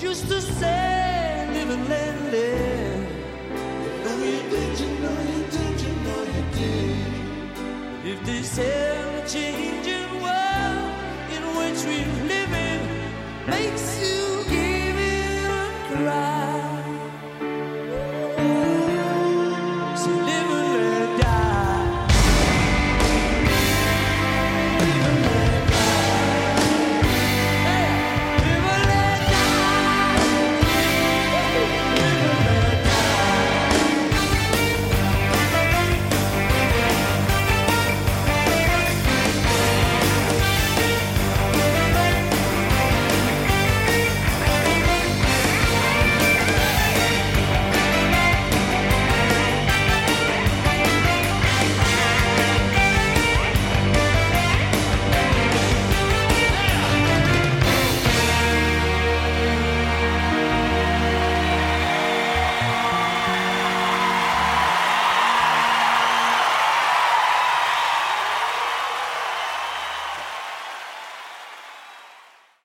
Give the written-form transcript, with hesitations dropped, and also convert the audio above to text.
used to say, live and let live. No, you did, you know you did, you know you did. If this ever-changing world in which we're living makes